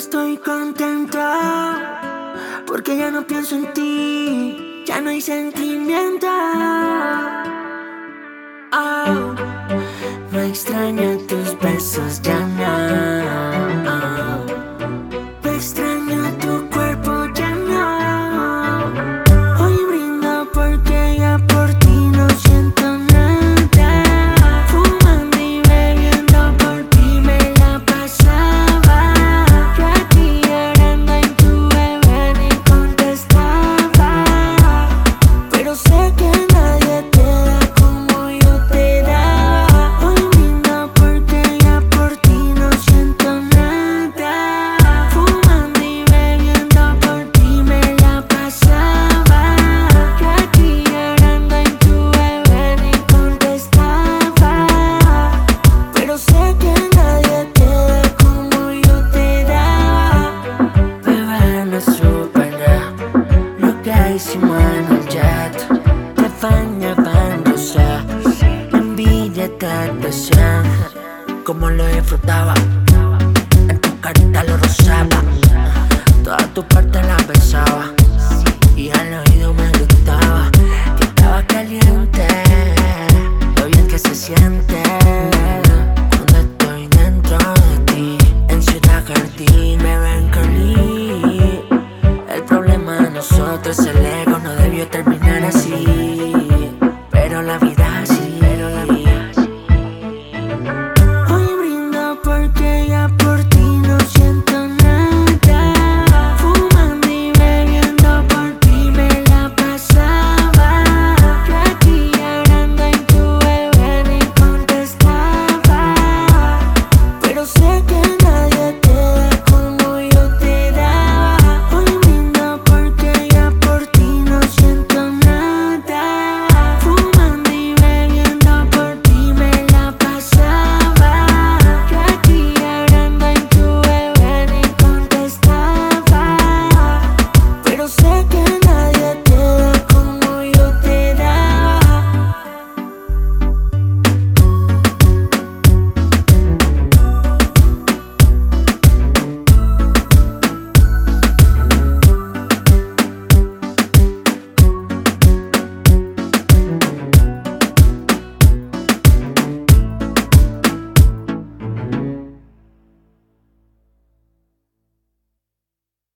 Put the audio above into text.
estoy contenta, porque ya no pienso en ti, ya no hay sentimiento. Oh, no extraño tus besos, ya no. No extraño tu cuerpo, ya no. Hoy brindo porque ya por ti no siento nada. Fumando y bebiendo por ti me la pasaba. Yo aquí llorando y tu bebé ni contestaba. Pero sé que nadie te da como yo te daba. Hoy brindo porque ya por ti no siento nada. Fumando y bebiendo por ti me la pasaba. Yo aquí llorando y tu bebé ni contestaba. Pero sé que nadie te da como yo te daba. Bebé, no supe nada lo que hicimos en el jet. Te bañándose, envidia te decía como lo disfrutaba. En tu carita lo rozaba, toda tu parte